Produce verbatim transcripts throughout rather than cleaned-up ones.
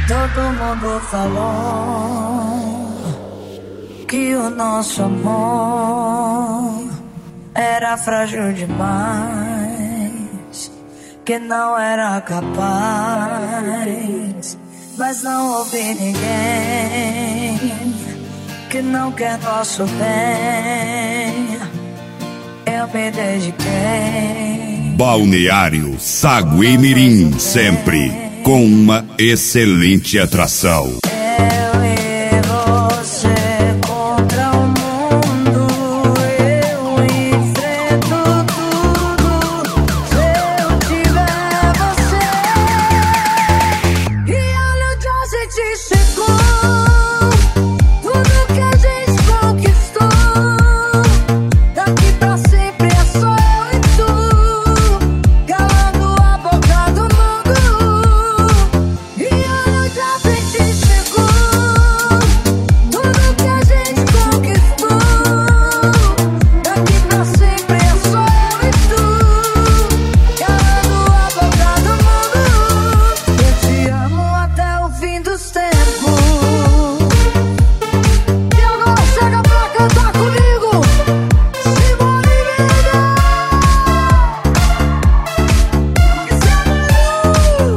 Todo mundo falou que o nosso amor era frágil demais, que não era capaz. Mas não ouvi ninguém que não quer nosso bem. Eu me dediquei. Balneário Saguimirim, sempre com uma excelente atração. Eu e você contra o mundo, eu enfrento tudo. Se eu tiver você, e olha onde a gente chegou, tudo que a gente conquistou. Daqui pra sempre é só eu e tu, calando a boca do mundo. E olha onde a gente chegou, tudo que a gente conquistou. Daqui pra sempre é só eu e tu, calando a boca do mundo. Eu te amo até o fim dos tempos. E agora chega pra cantar comigo, Simone Mendes. Isso é Manu.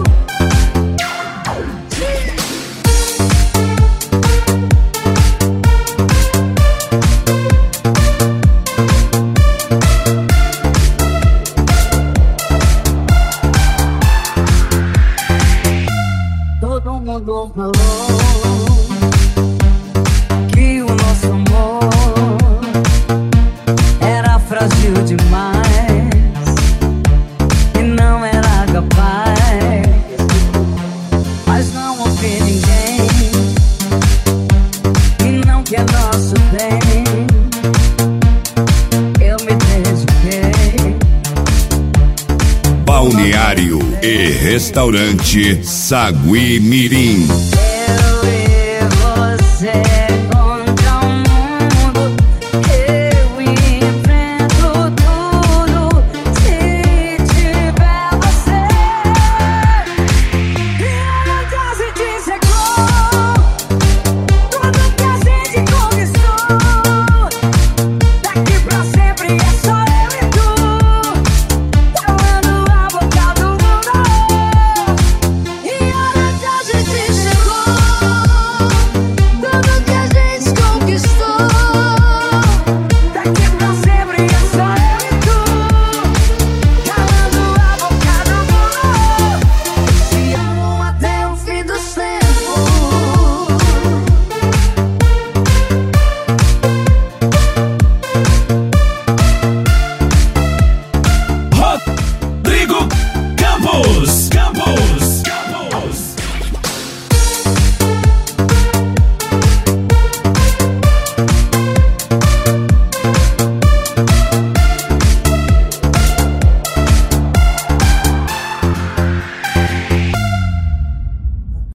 Todo mundo falou que o nosso amor era frágil demais, que não era capaz. Mas não ouvi ninguém que não quer nosso bem. Eu me dediquei. Balneário e Restaurante Saguimirim. Eu e